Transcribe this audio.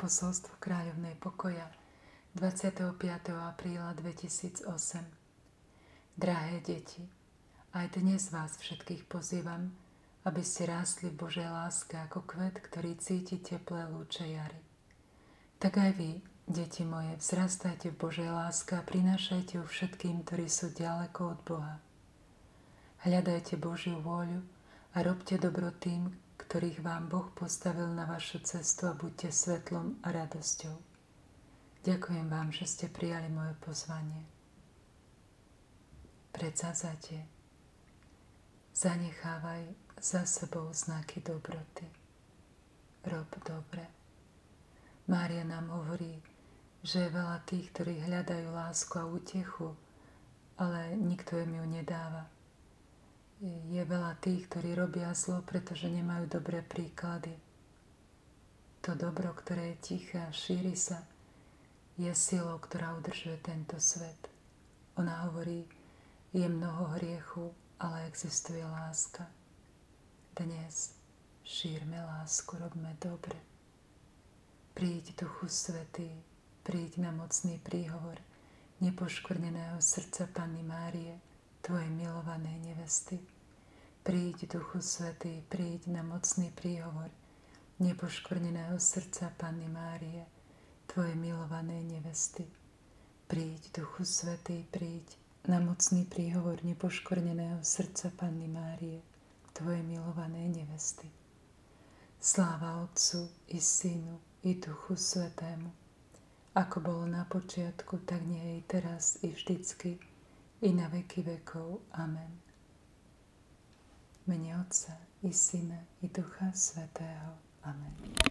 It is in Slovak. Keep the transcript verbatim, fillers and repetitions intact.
Posolstvo kráľovnej pokoja dvadsiateho piateho apríla dvetisícosem. Drahé deti, aj dnes vás všetkých pozývam, aby ste rástli v Božej láske ako kvet, ktorý cíti teplé lúče jary. Tak aj vy, deti moje, vzrastajte v Božej láske a prinášajte ju všetkým, ktorí sú ďaleko od Boha. Hľadajte Božiu vôľu a robte dobro tým, ktorých vám Boh postavil na vašu cestu, a buďte svetlom a radosťou. Ďakujem vám, že ste prijali moje pozvanie. Predsavzatie. Zanechávaj za sebou znaky dobroty. Rob dobre. Mária nám hovorí, že je veľa tých, ktorí hľadajú lásku a útechu, ale nikto im ju nedáva. Je veľa tých, ktorí robia zlo, pretože nemajú dobré príklady. To dobro, ktoré je tiché a šíri sa, je silou, ktorá udržuje tento svet. Ona hovorí, je mnoho hriechu, ale existuje láska. Dnes šírme lásku, robme dobre. Príď, Duchu Svätý, príď na mocný príhovor nepoškvrneného srdca Panny Márie, tvojej milovanej nevesty. Príď, Duchu Svätý, príď na mocný príhovor nepoškvrneného srdca Panny Márie, tvojej milovanej nevesty. Príď, Duchu Svätý, príď na mocný príhovor nepoškvrneného srdca Panny Márie, tvojej milovanej nevesty. Sláva Otcu i Synu i Duchu Svätému, ako bolo na počiatku, tak nie je i teraz i vždycky, i na veky vekov. Amen. V mene Otca i Syna i Ducha Svätého. Amen.